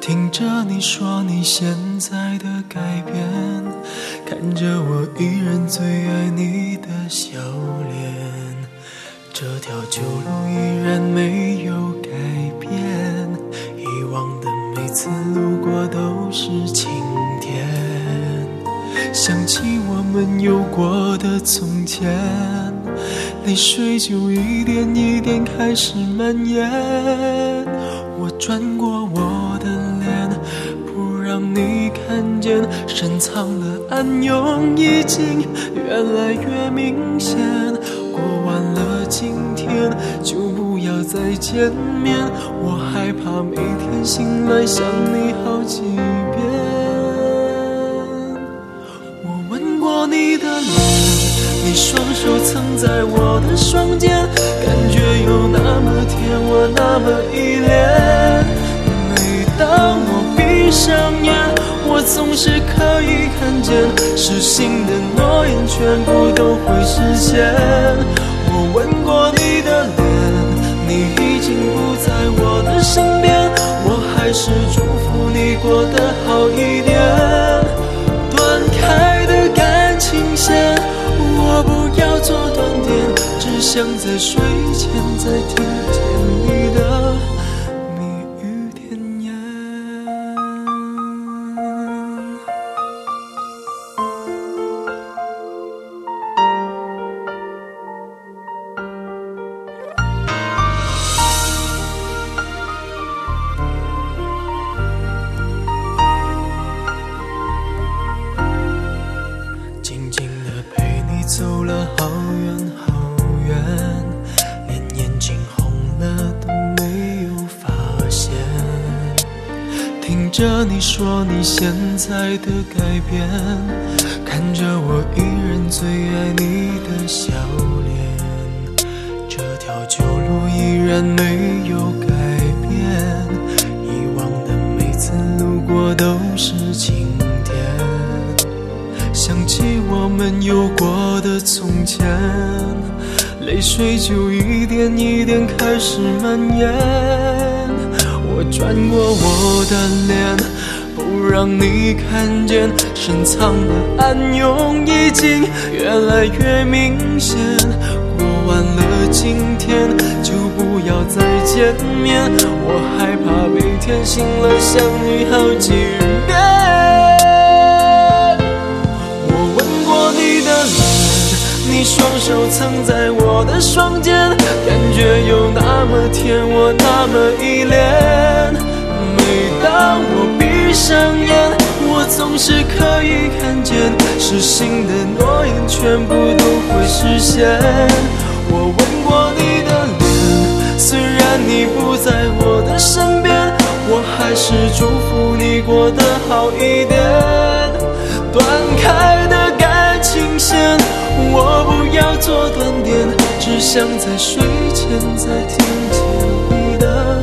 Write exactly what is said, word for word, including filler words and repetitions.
听着你说你现在的改变，看着我依然最爱你的笑脸，这条旧路依然没有改变，以往的每次路过都是晴天，想起我们有过的从前，泪水就一点一点开始蔓延，我转过我的脸，不让你看见，深藏的暗涌已经越来越明显，过完了今天就不要再见面，我害怕每天醒来想你好几遍。我吻过你的脸，你双手曾在我的双肩，感觉有那么甜，我那么依恋，每当我闭上眼，我总是可以看见，失信的诺言全部都会实现。我吻过你的脸，你已经不在我的身边，我还是祝福你过得好一点，断开的感情线我不要做断点，只想在睡前再听见你的蜜语甜言。静静地陪你走了好远好远，连眼睛红了都没有发现，听着你说你现在的改变，看着我依然最爱你的笑脸，这条旧路依然没有改变，以往的每次路过都是晴天，想起我们有过的从前，泪水就一点一点开始蔓延，我转过我的脸，不让你看见，深藏的暗涌已经越来越明显，过完了今天就不要再见面，我害怕每天醒来想你好几遍。你双手曾在我的双肩，感觉有那么甜，我那么依恋，每当我闭上眼，我总是可以看见，失信的诺言全部都会实现。我吻过你的脸，虽然你不在我的身边，我还是祝福你过得好一点，断开的感情线我不要做断点，只想在睡前再听见你的